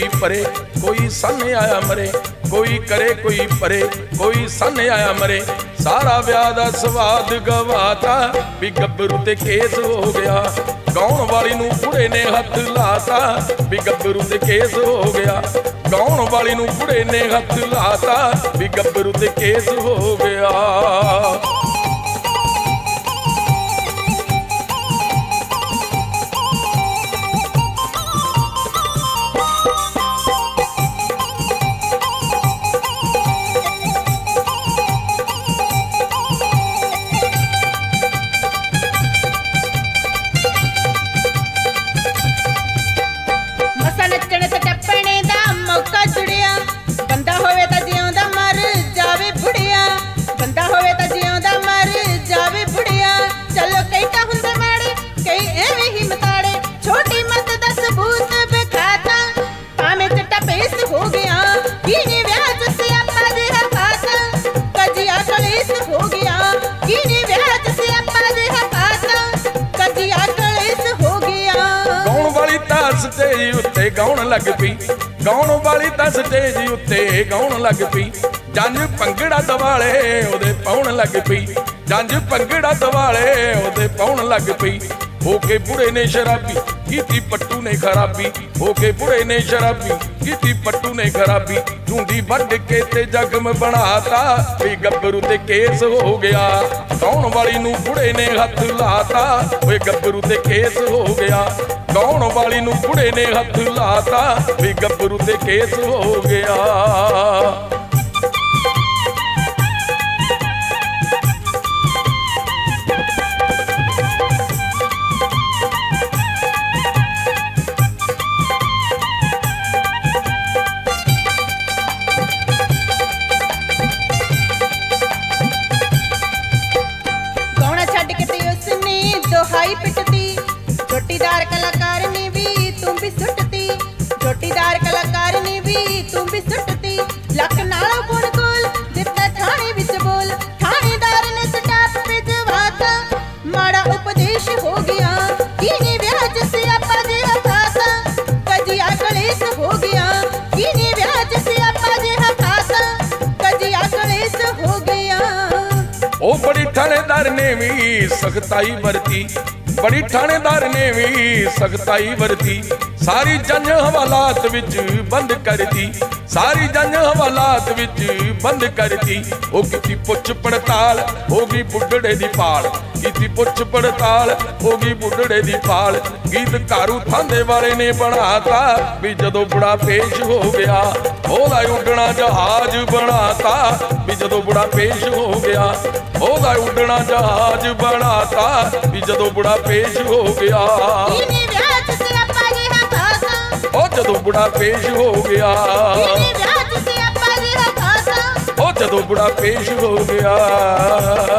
परे कोई सामने आया मरे, कोई करे कोई परे कोई सामने आया मरे। सारा ब्याह दा स्वाद गवाता भी गब्बरू ते केस हो गया। गाउण वाली नूं बुढ़े ने हथ लाता भी गब्बरू ते केस हो गया। गाउण वाली नूं बुढ़े ने हथ लाता भी गब्बरू ते केस हो गया। स्टेज उत्ते गाउण लग पई, गाउण वाली तां स्टेज उत्ते गाउण लग पई। जंज भंगड़ा दवाले ओदे पाउण लग पई, जंज भंगड़ा दवाले ओदे पाउण लग पई। होके बुढ़े ने शराबी कीती पट्टू ने खराबी, होके बुढ़े ने शराबी कीती पट्टू ने खराबी। ढूंढी वड्ड के ते जख्म बनाता भी गब्बरू ते केस हो गया। गाउण वाली नूं बुढ़े ने हथ लाता वे गब्बरू ते केस हो गया। गाउण वाली नूं बुढ़े ने हथ लाता भी गब्बरू ते केस हो गया। दोहाई पिटती चोटीदार कलाकार ने भी तुम भी सुटती, चोटीदार कलाकार ने भी तुम भी सुटती। लक नालों पुण कोल जितना थाने विच बोल, थानेदार ने स्टाफ पे जवाता माड़ा उपदेश हो गया। कीने ब्याज से आपा जे हथासा कजिया कलेश हो गया। कीने ब्याज से आपा जे हथासा कजिया कलेश हो गया। ओ बड़ी थानेदार ने भी सख्ताई बरती, बड़ी थानेदार ने भी सख्ताई बरती। सारी जंज हवालात विच बंद करती, सारी जंज हवालात विच बंद करती। ओ कीती पुछ पड़ताल होगी बुढ़ड़े दी पाल, कीती पुछ पड़ताल होगी बुढ़ड़े दी पाल। गीत कारू थांदे वाले ने बनाता भी जदों बुढ़ा पेश हो गया। ओदा उड़ना जहाज बनाता भी जदों बुढ़ा पेश हो गया। ओदा उड़ना जहाज बनाता भी जदों बुढ़ा पेश हो गया। ओ जदों बुढ़ा पेश हो गया, ओ जदों बुढ़ा पेश हो गया।